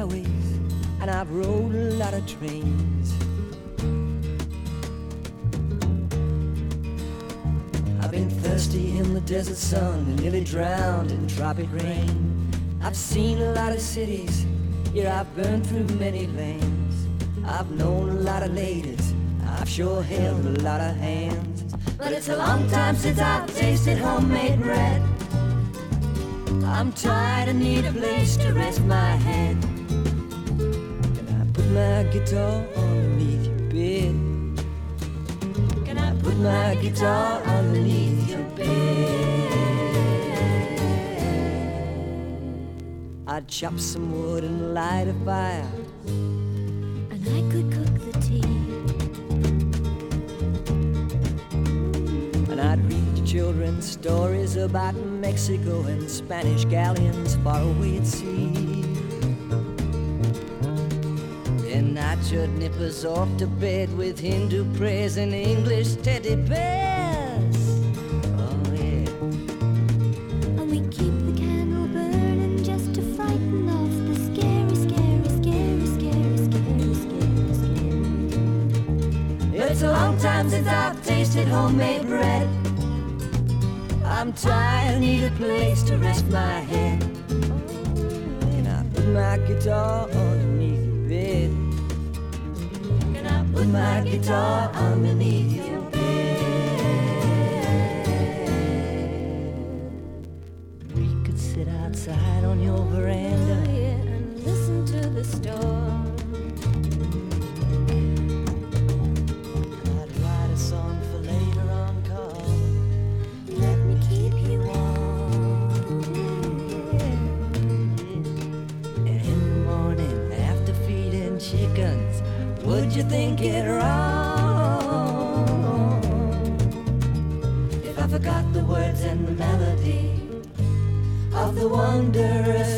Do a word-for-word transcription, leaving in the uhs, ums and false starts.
highways, and I've rode a lot of trains. I've been thirsty in the desert sun and nearly drowned in tropic rain. I've seen a lot of cities, yeah, I've burned through many lanes. I've known a lot of ladies, I've sure held a lot of hands. But it's a long time since I've tasted homemade bread. I'm tired and need a place to rest my head. Can I put my guitar underneath your bed? Can I put my guitar underneath your bed? I'd chop some wood and light a fire, and I could cook the tea. And I'd read children stories about Mexico and Spanish galleons far away at sea. Then I'd should nip us off to bed with Hindu prayers and English teddy bears. Oh yeah. And we keep the candle burning just to frighten off the scary, scary, scary, scary, scary, scary, scary. It's a long time since I've tasted homemade bread. I'm tired, need a place to rest my head. Can I put my guitar underneath your bed? Can I put my guitar underneath your bed? We could sit outside on your veranda, Oh, yeah, and listen to the storm. I'd write a song for later on call. Let me keep you warm. And in the morning, after feeding chickens, would you think it wrong if I forgot the words and the melody of the wondrous